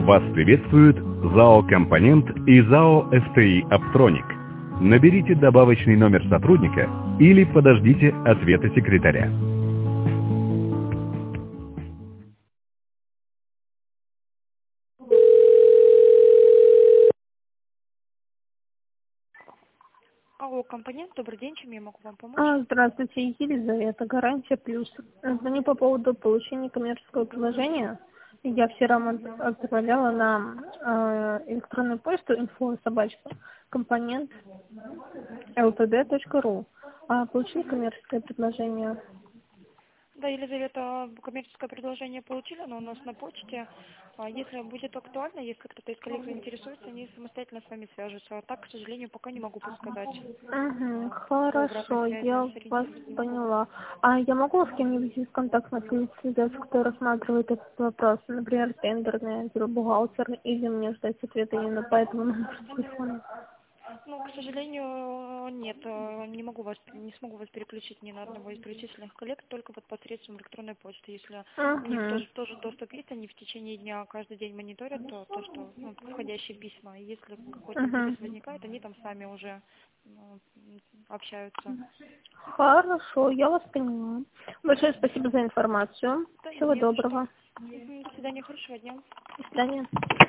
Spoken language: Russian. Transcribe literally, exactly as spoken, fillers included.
Вас приветствует ЗАО «Компонент» и ЗАО «эс тэ и Аптроник». Наберите добавочный номер сотрудника или подождите ответа секретаря. Алло, компонент, добрый день, чем я могу вам помочь? А, Здравствуйте, Елизавета, Гарантия Плюс. Звоню по поводу получения коммерческого предложения. Я вчера вам отправляла на э, электронную почту инфо собачка компонент эл тэ дэ точка ру. А, получили коммерческое предложение? Да, Елизавета, коммерческое предложение получили, но у нас на почте. А если будет актуально, если кто-то из коллег заинтересуется, они самостоятельно с вами свяжутся. А так, к сожалению, пока не могу подсказать. Угу, По обратной хорошо, я связи вас сориентировать не могу. поняла. А я могу с кем-нибудь из контактных лиц связаться, кто рассматривает этот вопрос? Например, тендерный отдел, бухгалтер, или мне ждать ответа именно по этому номеру телефона? Ну, к сожалению, нет, э, не могу вас, не смогу вас переключить ни на одного из перечисленных коллег, только вот посредством электронной почты. Если у них Угу. тоже, тоже доступ есть, они в течение дня каждый день мониторят то, то что ну, входящие письма. И если какой-то Угу. интерес возникает, они там сами уже ну, общаются. Хорошо, я вас поняла. Большое спасибо за информацию. Да Всего не за что. доброго. Мгм, до свидания, хорошего дня. До свидания.